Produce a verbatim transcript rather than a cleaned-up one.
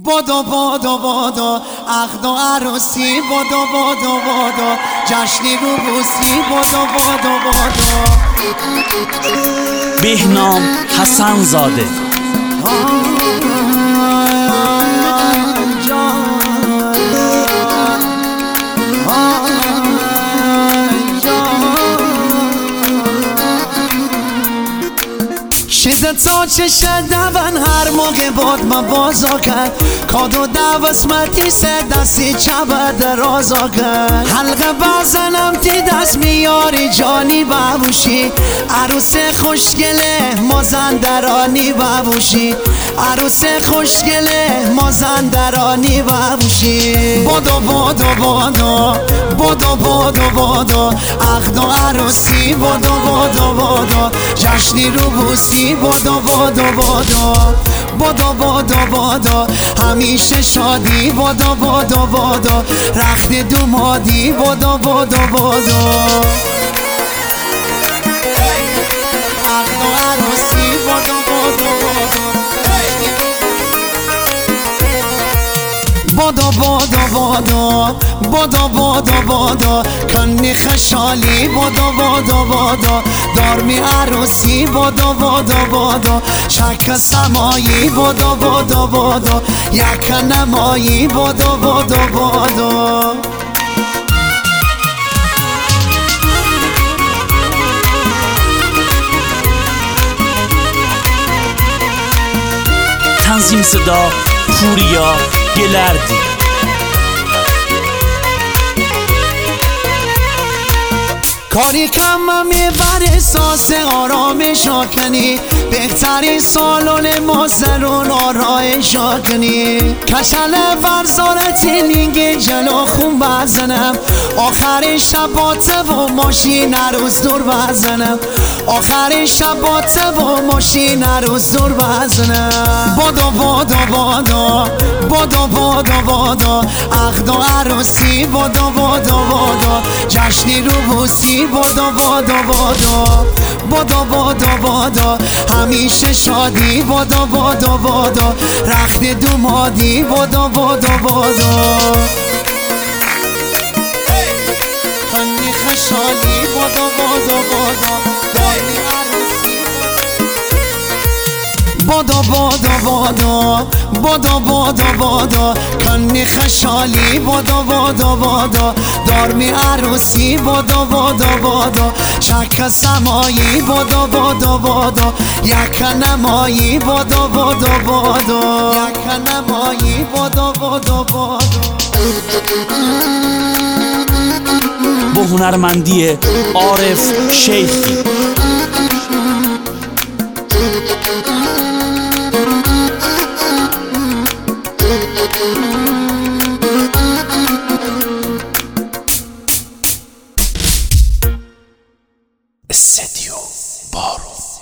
بادو بادو بادو عقد و عروسی، بادو بادو بادو جشنی رو بوسی، بادو بادو بادو. بهنام حسن زاده. شده تا چشه دون هر موقع باد ما بازا کرد کادو دوسمتی سه دستی چبه درازا کرد حلقه بزنم تی دست میاری جانی ببوشی عروس خوشگله مازندرانی ببوشی عروس خوشگله مازندرانی ببوشی. بادو بادو بادو بادو بادو بادو عقد و عروسی، بادو بادو بادو جشنی رو بوسی، بادو بادو بادو بادو بادو بادو همیشه شادی، بادو بادو بادو رخت دومادی، بادو بادو بادو عقد و عروسی، بادو بادو بادو بادو بادو بادو بادو بادو بادو کنی خشالی، بادو بادو بادو دارمی عروسی، بادو بادو بادو شک سمایی، بادو بادو بادو یک نمایی، بادو بادو بادو. تنظیم صدا پوریا گلردی. کاری کم میبر احساس آرامش کنی، بهترین سالن مازرون آرایش کنی، کچل ورزارت لینگ جلو خون بزنم، آخرین شبات و ماشین روز دور بزنم، آخرین شبات و ماشین روز دور بزنم. بادو بادو بادو بادو بادو بادو عقد و عروسی، بادو بادو بادو جشنی رو بوسی، بادو بادو بادو بادو بادو بادو همیشه شادی، بادو بادو بادو رخت دومادی، بادو بادو بادو خنی خشالی، بادو بادو بادو داری عروسی، بادو بادو بادو بادو بادو بادو کنی خشالی، بادو بادو بادو دارمی عروسی، بادو بادو بادو شک سمایی، بادو بادو بادو یک نمایی، بادو بادو بادو یک نمایی، بادو بادو بادو. با هنرمندی عارف شیخی. استدیو بارو.